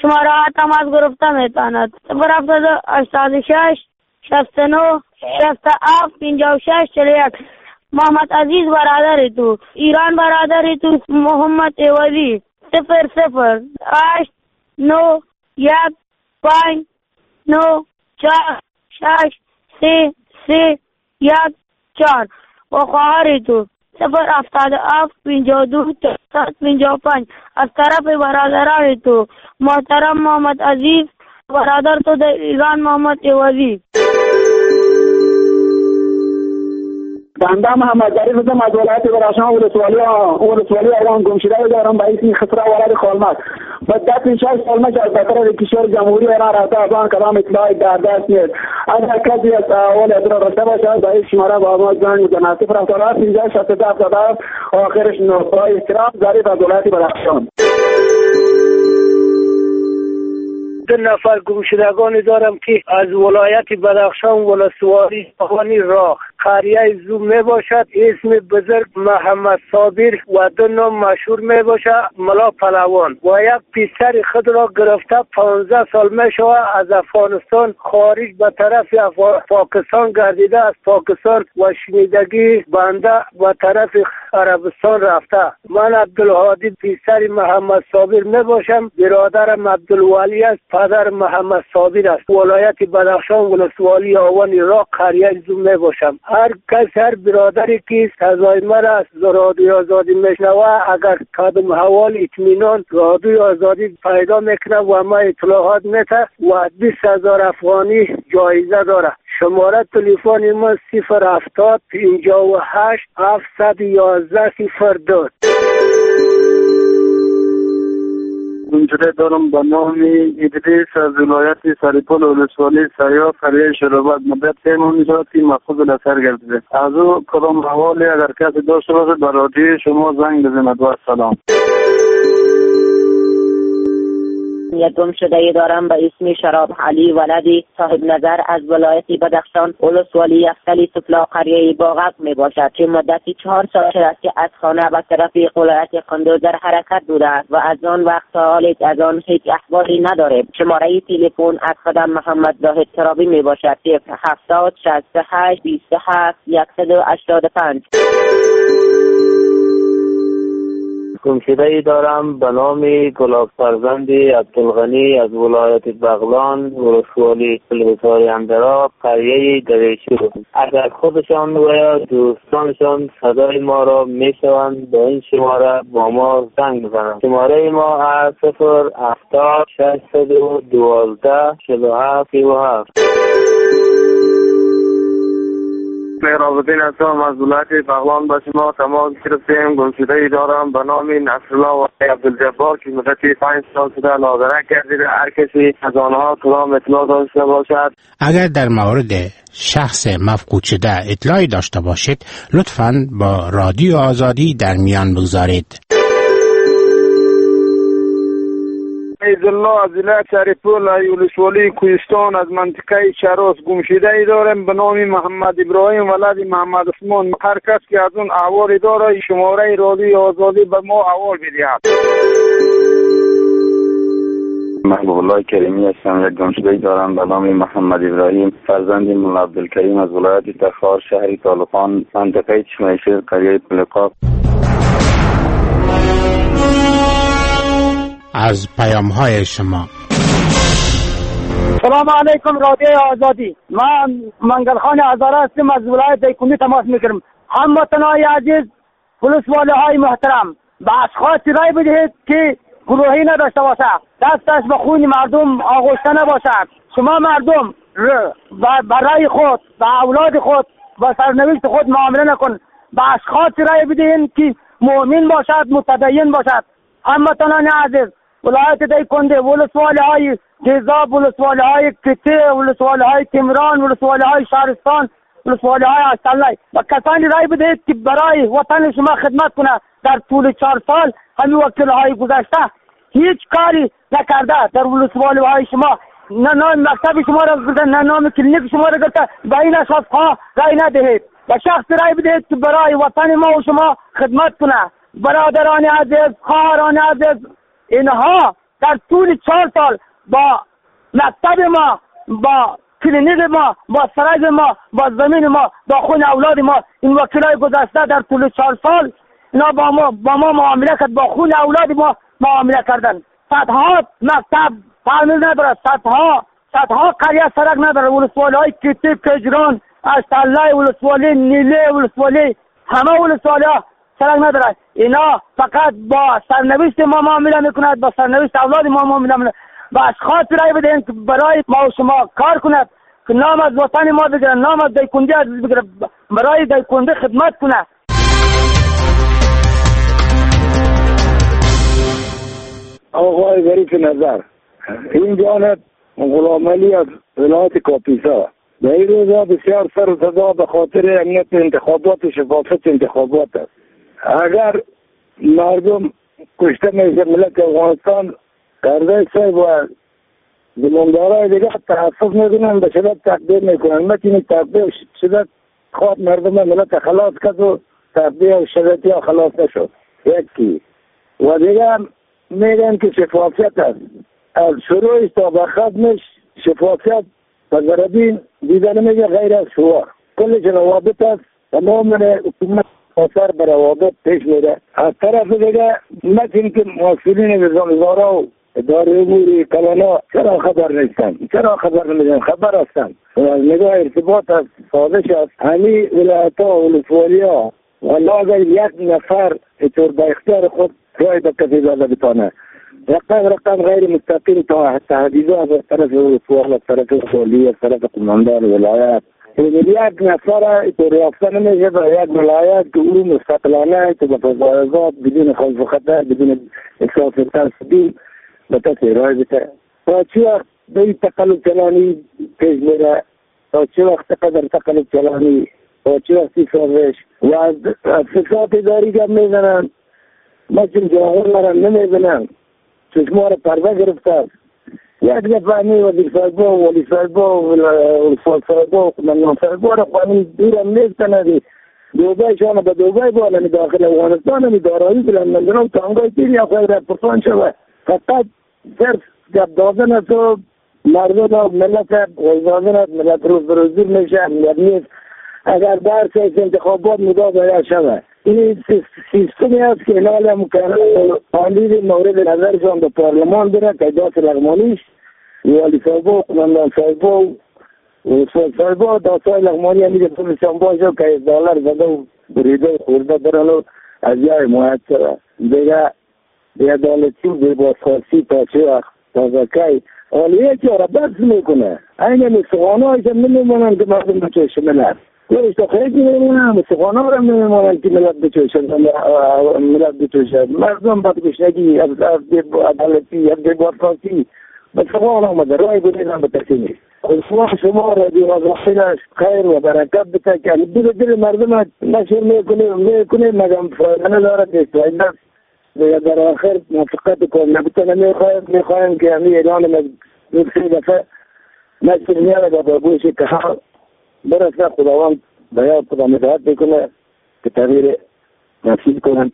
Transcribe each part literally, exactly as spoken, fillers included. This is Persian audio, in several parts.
شماره هاتم از گرفته میتاند صفر هفتاد هشتاد و شش شصت و نه شصت و هفت پنجاه و شش چهل و یک. محمد عزیز برادر تو، ایران برادر تو، محمد عوضی صفر صفر هشت نو یک پنج نو چهار شش سه سه یک چهار. و خواهر تو صفر هفتاد و هفت پنجاه و دو چهارصد پنجاه و پنج. از طرف برادران تو محترم محمد عزیز برادر تو در ایران محمد عوضی. بنده محمد ظریف هستم از ولایت بدخشان ولسوالی ولسوالی اوان گمشده دارم به اسم خسرو ولد خالمک. با دست شش خالمک از طرف کشور جمهوری ایران رفته از آن کدام اطلاعی در دست نیست. اگر کسی از اول اطلاع رفته باشد به این شماره با ما زنگ بزند صفر هفتاد و هفت پنجاه شصت و ده هفتاد و هفت آخرش نه. برای احترام ظریف از ولایت بدخشان. دو نفر گمشدگانی دارم که از ولایت بدخشان ولسوالی اوانی راه قریه زوم می باشد. اسم بزرگ محمد صابر و دو نام مشهور می باشد ملا پلوان و یک پسر خود را گرفته پانزده سال می شود از افغانستان خارج به طرف پاکستان گردیده. از پاکستان و شنیدگی بنده به طرف عربستان رفته. من عبدالهادی پسر محمد صابر می باشم. برادرم عبدالولی است. پدر محمد صابر است. ولایت بدخشان ولسوالی آوان را قریه زوم می باشم. هر کس هر برادری که سزای مرا از رادیو آزادی میشنوه اگر قدم حوال اطمینان رادیو آزادی پیدا میکنه و ما اطلاعات میده و بیست هزار افغانی جایزه داره. شماره تلفن ما صفر هفتاد پنجاه و هشت هفتصد و یازده صفر دو. گمشده دارم به نام ادریس از ولایت سریپول ولسوالی سیاه قریه شرابت. مدت سه ماه میشود که محفوظ لسر گردیده. از او کدام حوالی اگر کسی داشته باشه به رادیو شما زنگ بزند. و سلام. یک گمشده دارم به اسم شراب علی ولدی صاحب نظر از ولایت بدخشان ولسوالی یفتلی سفلا قریه باغک می باشد که مدتی چهار سال شده است که از خانه به طرف ولایت قندوز در حرکت بوده است و از آن وقت تا حال از آن هیچ احوالی نداریم. شماره تلفن از خودم محمد زاهد ترابی می باشد صفر هفتاد شصت و هشت بیست و هفت صد و هشتاد و پنج. گمشده ای دارم به نام گلاب فرزندی عبدالغنی از ولایت بغلان ولسوالی فلحصار اندرا قریه دریشو. اگر خودشان و یا دوستانشان صدای ما را میشوند به این شماره با ما زنگ بزنند. شماره ما از صفر هفتاد ششصد و دوازده چهل و هفت سی و هفت. مهرابالدین هستم از ولایت بغلان به شما تماس گرفتیم. گمشده ای دارم به نام نصرالله و عبدالجبار که مدت پنج سال شده ناظرک گردیده. هر کسی از آنها کدام اطلاع داشته باشد اگر در مورد شخص مفقود شده اطلاعی داشته باشید لطفاً با رادیو آزادی در میان بگذارید. عزالله از ولایت سریپول ولسوالی کوهستان از منطقه شراس گمشده ای دارم به نام محمد ابراهیم ولد محمد عثمان. هر کس که از اون احوالی داره شماره رادیو آزادی به ما احوال بدهد. من بولای کریمی هستم. یک گمشده ای دارم به نام محمد ابراهیم فرزند مولا عبدالکریم از ولایت تخار شهر طالقان منطقه چشمه‌شیر قریه پلقاف. از پیام های شما. سلام علیکم رادیو آزادی. من منگل خان هزاره هستم از ولایت دیکونی تماس میگیرم. هموطنان عزیز ولسوالی های محترم به اشخاص رای بدهید که گروهی نداشته باشه، دستش به خون مردم آغشته نباشد. شما مردم برای خود و اولاد خود و سرنوشت خود معامله نکن. به اشخاص رای بدهید که مؤمن باشد، متدین باشد. هموطنان عزیز ولایت دیکنده ولسوالی های جیزاب ولسوالی های کته ولسوالی های کمران ولسوالی های شهرستان ولسوالی های اشترلای و کسانی رای بدهید که برای وطن شما خدمت کنه. در طول چهار سال همین وکیل های گذشته هیچ کاری نکرده در ولسوالی های شما. نه نام مکتب شما را گرفته، نه نام کلینیک شما را گرفته. به این اشخاص ها رای ندهید و شخص رای بدهید که برای وطن ما و شما خدمت کنه. برادران عزیز، خواهران عزیز، اینها در طول چهار سال با مکتب ما، با کلینیک ما، با سرای ما، با زمین ما، با خون اولاد ما، این وکیلای گذشته در طول چهار سال اینا با ما با ما معامله کرد، با خون اولاد ما معامله کردن. صدها مکتب تعمیر نداره، صدها صدها قریه سرک نداره، ولسوالی های کیتی، کجران، اشتالله ولسوالی، نیله ولسوالی، همه ولسوالی ها سرک نداره. اینا فقط با سرنوشت ما معامله میکند، با سرنوشت اولاد ما معامله میکند. با اشخاص رای بدهیم که برای ما و شما کار کند، که نام از وطن ما بگیره، نام از دایکنده بگیره، برای دایکنده خدمت کنه. آقای ظریف نظر، این جانب غلام علی از ولایت کاپیسا در این روزا بسیار سر صدا به خاطر امنیت انتخابات و شفافیت انتخابات است. اگر مردم کشته میشه ملت افغانستان، کرده صاحب و زماندارای دیگه تحفظ میکنن، به شدت تقدیر میکنن. متین تقدیر شدت خواد مردم ملت خلاص کرد و تقدیر و شدتی ها خلاص نشد. یکی و دیگه میگن که شفافیت است، از شروعش تا به ختمش شفافیت و زربین دیدن میگه غیر از شعار، کلش روابط است، تمام حکومت اثر بر روابط پیش میره. از طرف دیگه متین که مسئولین نظامدارا و اداره امور کلانا چرا خبر نیستن؟ چرا خبر نمیدن؟ خبر هستن و از نگاه ارتباط است، سازش است. همین ولایت ها و ولسوالی ها والله اگر یک نفر اطور با اختیار خود رای به کسی داده بتانه، رقم رقم غیر مستقیم تا تهدیدها از طرف ولسوال، از طرف ولی، از طرف قماندان ولایت، یک نفر اطور یافته نمیشه به یک ولایت که او مستقلانه که به فضایزات بدون خوف و خطر، بدون احساس ترسیدی به کسی رای بده. تا چی وقت به این تقلب چلانی پیش میره؟ تا چی وقت قدر تقلب چلانی؟ تا چی وقتی سازش؟ و از فساد اداری که میزنن مثل جواهر مرم نمیزنن، چشما را پرده گرفته. یک دفعه می وزیر صاحبا و ولی صاحبا و ولسوال صاحبا و قماندان صاحبا را قوانین دورم نیستن دی دوبای شانه به دوبای بالنی داخل افغانستان همی دارایی بلند مندرم تانگای تیری یا خواهی را پرسان شود. فقط صرف جب دادن است و مردم و ملت غیزادن است، ملت روز بروزیر میشه، امنیت نیست. اگر در سیس انتخابات مداد باید شود. این سیستمی است که نال مکرر آنلیز مورد نظرشان به پارلمان بره، قیدات لغمانیش والی صاحبا و قماندان صاحبا و ولسوال صاحبا داستای لغمانی همیده پولشان باشه که از دلار زده و بریده و خورده برن و از یای موعد شده. دیگه بیعدالتی و بیبازخواسی تا چه وقت تا زکی آلیه که را بس میکنه. این سخانه هایش هم نمیمونن که مردم بچوش ملت کوش تو خیلی نمیمونن، سخانه ها را نمیمونن که ملت بچوشن، ملت بچوشن. مردم باید کشنگی از عدالتی، از بیبازخواسی به سخانه آمده رای بودیدن به کسی نیست. خصوصا شما را دیوازخینش خیر و برکت بتکن دل دل مردم نشر میکنه میکنه مگم فایده ندارد نیست. و در آخر موفقیت کنم نبتنه میخوایم میخوایم که همی اعلان مدخل دفعه نشر میاره و با بوشی که ها برسه خداوند باید خدا مدهد بکنه که تغییر نفسید کنن.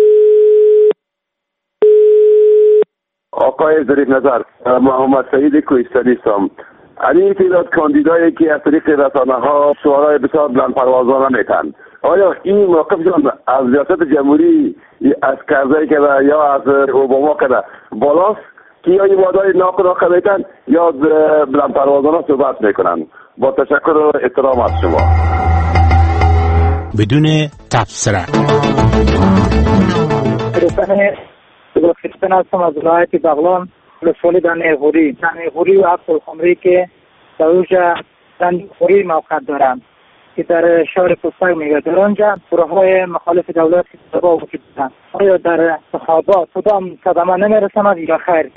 آقای ظریف نظر، محمد سعید کوهستانی هستم. علی تعداد کاندیدایی که از طریق رسانه ها شعارهای بسیار بلند پروازانه میتن، آیا این موقفشان از ریاست جمهوری از کرزی کرده یا از اوباما کرده بالاست که یا این وعده‌های ناخودآگاه میتن یا بلند پروازانه صحبت میکنن؟ با تشکر و احترام از شما. بدون تبصره خیستن هستم از ولایت بغلان، ولسوالی در نیغوری در نیغوری و عبدالخمری که در اوجه خوری موقع دارم که در شهر پستک میگه. در آنجا گروه های مخالف دولت که تباه وجود دارند. آیا در انتخابات کدام صدمه نمیرسند یا خیر؟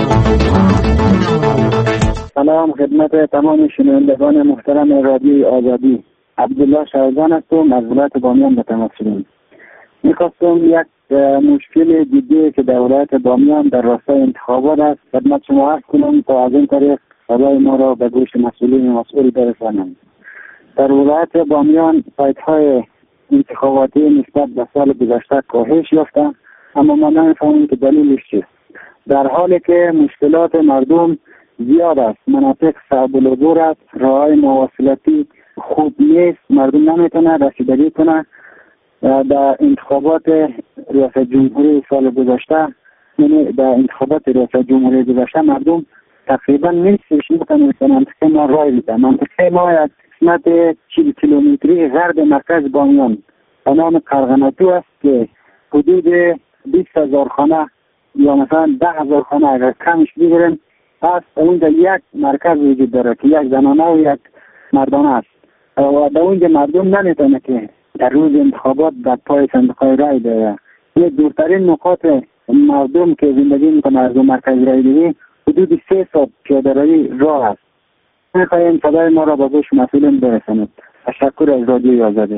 سلام خدمت تمام شنوندگان محترم رادیوی آزادی. عبدالله شایزان هستم از ولایت بامیان به تماس شدم. میخواستم یک مشکل جدی که در ولایت بامیان در راستای انتخابات است خدمت شما عرض کنم تا از این طریق صدای ما را به گوش مسئولین مسئول برسانم. در ولایت بامیان فایدهای انتخاباتی نسبت به سال گذشته کاهش یافته، اما ما نمی‌فهمیم که دلیلش چیست. در حالی که مشکلات مردم زیاد است. مناطق صعب العبور است، راههای مواصلاتی خوب نیست، مردم نمیتونه رسیدگی کنه. در انتخابات ریاست جمهوری سال گذشته، یعنی در انتخابات ریاست جمهوری گذشته مردم تقریبا نصفش میتونستن منطقه ما رای بدن. منطقه ما یک قسمت چهل کیلومتری غرب مرکز بامیان به نام قرغناتو است که حدود بیست هزار خانه یا مثلا ده هزار خانه اگر کمش بگیریم است. اونجا یک مرکز وجود داره که یک زنانه و یک مردانه است و در اونجا مردم نمیتونه که در روز انتخابات در پای صندوق رای ده. یه دورترین نقاط مردم که زندگی میکنه از اون مرکز رای دهی حدود سه ساعت پیاده روی راه است. میخواهیم صدای ما را با گوش مسئولین برسانید. تشکر از رادیوی آزادی.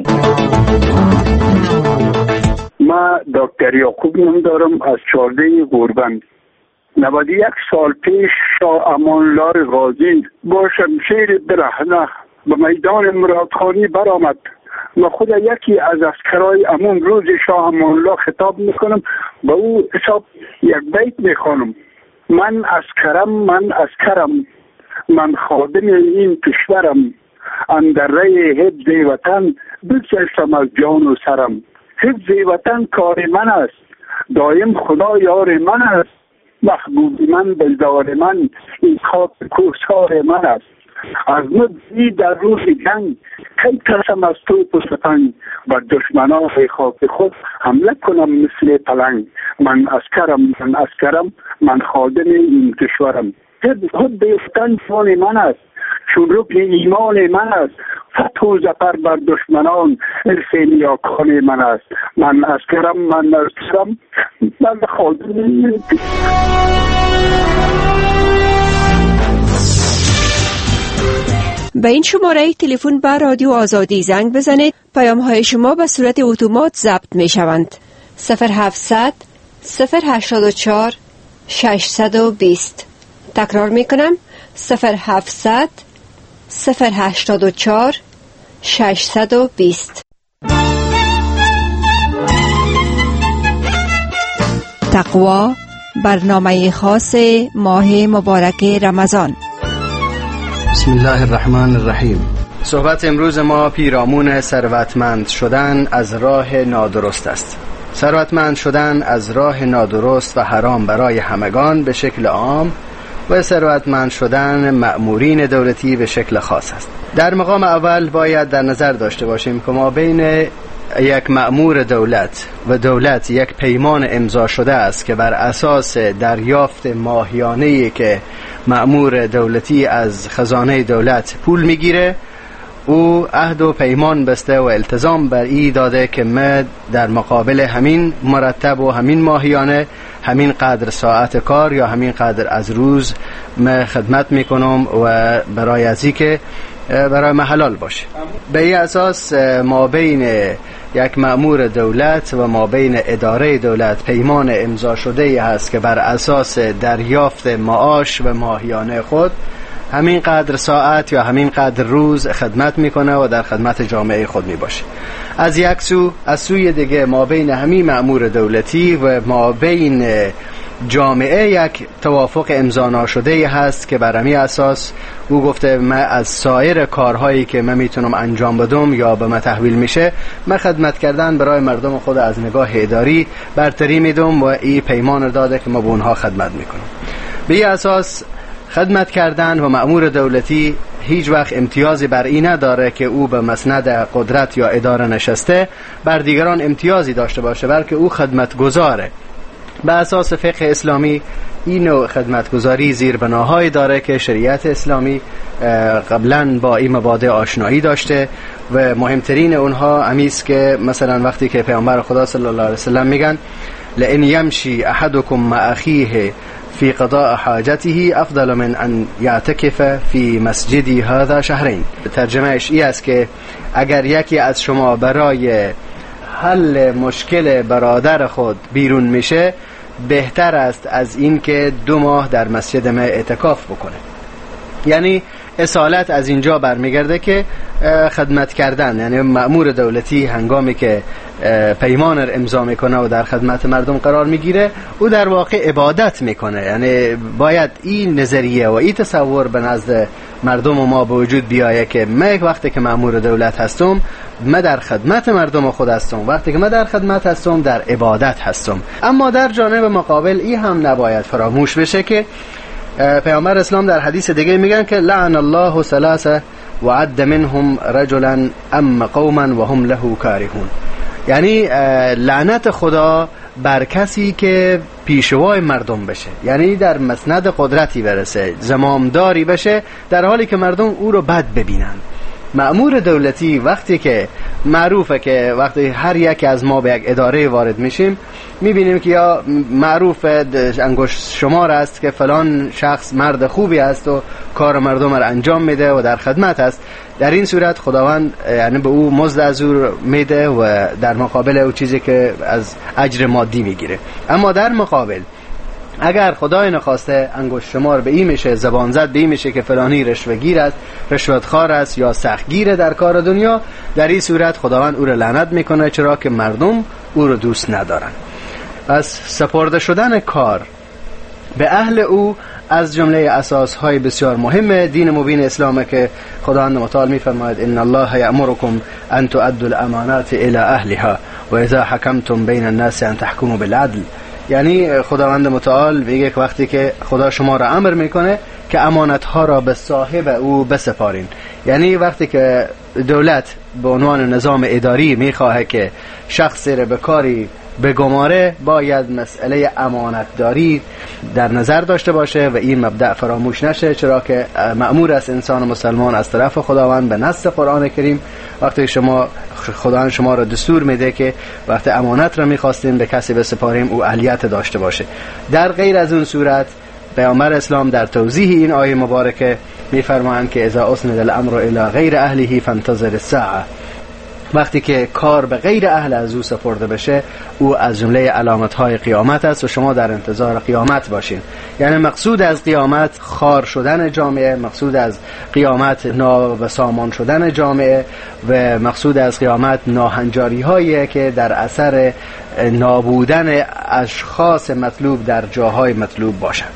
ما دکتر یعقوب نام دارم از چارده گوربند. نود و یک سال پیش شاه امان‌الله غازی با شمشیر برهنه به میدان مرادخانی برآمد. من خود یکی از عسکرای امون روز شاه امان‌الله خطاب میکنم، به او حساب یک بیت میخوانم: من عسکرم، من عسکرم، من خادم این کشورم، اندر ری حفظ وطن بگذشتم از جان و سرم. حفظ وطن کار من است، دایم خدا یار من است، محبوب من دلدار من، این خاک کوهسار من است. از مدی در روز جنگ کی کسم از توپ و سپنگ، بر دشمنان خاک خود حمله کنم مثل پلنگ. من عسکرم، من عسکرم، من خادم این کشورم. خود بیفتن جان من است، چون رکن ایمان من است، فتح و ظفر بر دشمنان ارث نیاکان من است. من عسکرم، من عسکرم، من خادم این به این شماره تلفن با رادیو آزادی زنگ بزنید. پیام های شما به صورت اتومات ضبط می شوند. صفر هفتصد صفر هشتاد و چهار ششصد و بیست. تکرار می کنم: صفر هفتصد صفر هشتاد و چهار ششصد و بیست. تقوا، برنامه خاص ماه مبارک رمضان. بسم الله الرحمن الرحیم. صحبت امروز ما پیرامون ثروتمند شدن از راه نادرست است. ثروتمند شدن از راه نادرست و حرام برای همگان به شکل عام و ثروتمند شدن مأمورین دولتی به شکل خاص است. در مقام اول باید در نظر داشته باشیم که ما بین یک مأمور دولت و دولت یک پیمان امضا شده است که بر اساس دریافت ماهیانه‌ای که مأمور دولتی از خزانه دولت پول میگیره، او عهد و پیمان بسته و التزام بر ای داده که من در مقابل همین مرتب و همین ماهیانه همین قدر ساعت کار یا همین قدر از روز من خدمت میکنم و برای ازی که برای من حلال باشه. به این اساس ما بین یک مأمور دولت و ما بین اداره دولت پیمان امضا شده هست که بر اساس دریافت معاش و ماهیانه خود همین قدر ساعت یا همین قدر روز خدمت میکنه و در خدمت جامعه خود میباشه. از یک سو، از سوی دیگه ما بین همین مأمور دولتی و ما بین جامعه یک توافق امضا ناشده هست که بر همین اساس او گفته من از سایر کارهایی که من میتونم انجام بدم یا به من تحویل میشه، من خدمت کردن برای مردم خود از نگاه اداری برتری میدم و این پیمان داده که ما به اونها خدمت میکنم. به این اساس خدمت کردن و مأمور دولتی هیچ وقت امتیازی بر این نداره که او به مسند قدرت یا اداره نشسته بر دیگران امتیازی داشته باشه، بلکه او خدمتگزاره. به اساس فقه اسلامی این نوع خدمتگزاری زیربناهایی داره که شریعت اسلامی قبلا با این مبادئ آشنایی داشته و مهمترین اونها همیست که مثلا وقتی که پیامبر خدا صلی الله علیه وسلم میگن لئن یمشی احدکم مع اخیه فی قضاء حاجته افضل من ان یعتکف فی مسجدی هذا شهرین. ترجمهش این است که اگر یکی از شما برای حل مشکل برادر خود بیرون میشه، بهتر است از این که دو ماه در مسجد ما اعتکاف بکنه. یعنی اصالت از اینجا برمیگرده که خدمت کردن، یعنی مأمور دولتی هنگامی که پیمان را امضا میکنه و در خدمت مردم قرار میگیره، او در واقع عبادت میکنه. یعنی باید این نظریه و این تصور به نزد مردم و ما به وجود بیایه که من وقتی که مأمور دولت هستم، من در خدمت مردم خود هستم. وقتی که من در خدمت هستم، در عبادت هستم. اما در جانب مقابل این هم نباید فراموش بشه که پیامبر اسلام در حدیث دیگه میگن که لعن الله ثلاثه وعد منهم رجلا ام قوما وهم له کارهون. یعنی لعنت خدا بر کسی که پیشوای مردم بشه، یعنی در مسند قدرتی برسه، زمامداری بشه، در حالی که مردم او رو بد ببینن. مأمور دولتی وقتی که معروفه که وقتی هر یک از ما به یک اداره وارد میشیم میبینیم که یا معروف انگشت شمار است که فلان شخص مرد خوبی است و کار مردم را انجام میده و در خدمت است، در این صورت خداوند یعنی به او مزد از او میده و در مقابل او چیزی که از اجر مادی میگیره. اما در مقابل اگر خدای نخواسته انگشت شمار به این میشه، زبان زد به این میشه که فلانی رشوه‌گیر است، رشوتخوار است یا سختگیر در کار دنیا، در این صورت خداوند او را لعنت میکنه، چرا که مردم او را دوست ندارن. پس سپرده شدن کار به اهل او از جمله اساسهای بسیار مهم دین مبین اسلامه که خداوند متعال میفرماید ان الله یأمرکم ان تؤدوا الامانات الى اهلها و اذا حکمتم بین الناس ان تحکموا بالعدل. یعنی خداوند متعال میگه که وقتی که خدا شما را امر میکنه که امانتها را به صاحب او بسپارین، یعنی وقتی که دولت به عنوان نظام اداری میخواه که شخصی را به کاری بگماره، باید مسئله امانتداری در نظر داشته باشه و این مبدأ فراموش نشه، چرا که مأمور است انسان مسلمان از طرف خداوند به نص قرآن کریم وقتی شما خداوند شما را دستور میده که وقتی امانت را میخواستیم به کسی بسپاریم او اهلیت داشته باشه. در غیر از اون صورت پیامبر اسلام در توضیح این آیه مبارکه میفرمایند که اذا اسند الامر الى غیر اهله فانتظر الساعه، وقتی که کار به غیر اهل از او سپرده بشه او از جمله علامت‌های قیامت است و شما در انتظار قیامت باشین. یعنی مقصود از قیامت خار شدن جامعه، مقصود از قیامت نابسامان شدن جامعه و مقصود از قیامت ناهنجاری هایی که در اثر نابودن اشخاص مطلوب در جاهای مطلوب باشند.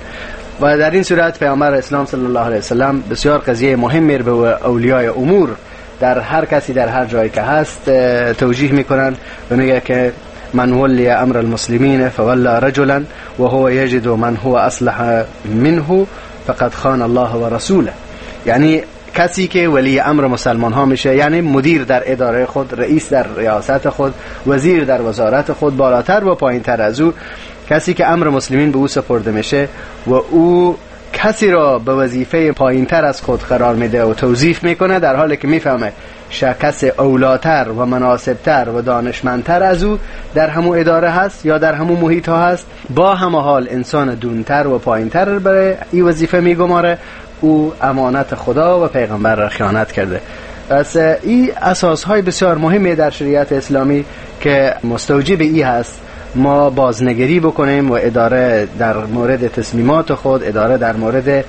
و در این صورت پیامبر اسلام صلی الله علیه وسلم بسیار قضیه مهمی به اولیای امور در هر کسی در هر جایی که هست توجیه میکنن و میگه که من ولی امر المسلمین فولا رجلا و هو یجد من هو اصلح منه فقد خان الله و رسوله. یعنی کسی که ولی امر مسلمان ها میشه، یعنی مدیر در اداره خود، رئیس در ریاست خود، وزیر در وزارت خود، بالاتر و پایین تر از او، کسی که امر مسلمین به او سپرده میشه و او کسی را به وظیفه پایین تر از خود قرار میده و توظیف میکنه، در حالی که میفهمه شخص اولاتر و مناسبتر و دانشمندتر از او در همون اداره هست یا در همون محیط ها هست، با همه حال انسان دونتر و پایین تر برای این وظیفه میگماره، او امانت خدا و پیغمبر را خیانت کرده. پس این اساس های بسیار مهمه در شریعت اسلامی که مستوجب ای هست ما بازنگری بکنیم و اداره در مورد تصمیمات خود، اداره در مورد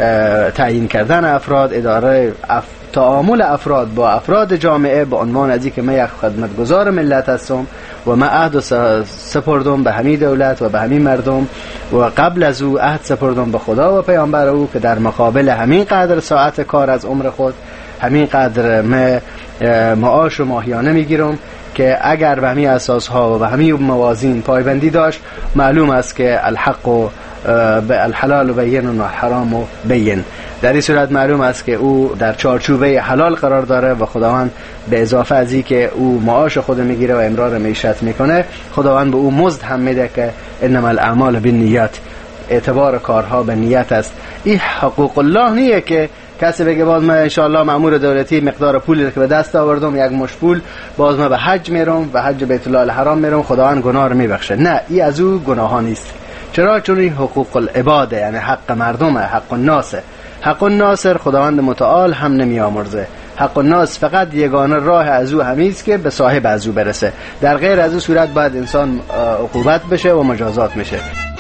تعیین کردن افراد، اداره اف... تعامل افراد با افراد جامعه به عنوان از اینکه من یک خدمتگزار ملت هستم و من عهد سپردم به همین دولت و به همین مردم و قبل از او عهد سپردم به خدا و پیامبر او که در مقابل همین قدر ساعت کار از عمر خود همین قدر من معاش و ماهیانه میگیرم، که اگر به همین اساس ها و به همین موازین پایبندی داشت معلوم است که الحق و الحلال و بین و الحرام و بین، در این صورت معلوم است که او در چارچوبه حلال قرار داره و خداوند به اضافه از این که او معاش خود میگیره و امرار معیشت میکنه، خداوند به او مزد هم میده که انما الاعمال بالنیات، اعتبار کارها به نیت است. این حقوق الله نیه که کسی بگه باز من انشاءالله مأمور دولتی مقدار پولی که به دست آوردم یک مش پول باز من به حج میرم و حج بیت الله الحرام میرم خداوند گناه رو میبخشه. نه، این از او گناه نیست. چرا؟ چون این حقوق العباده، یعنی حق مردمه، حق الناس. حق الناس خداوند متعال هم نمیامرزه. حق الناس فقط یگانه راه از او همیست که به صاحب از او برسه، در غیر از او صورت باید انسان عقوبت بشه و مجازات میشه.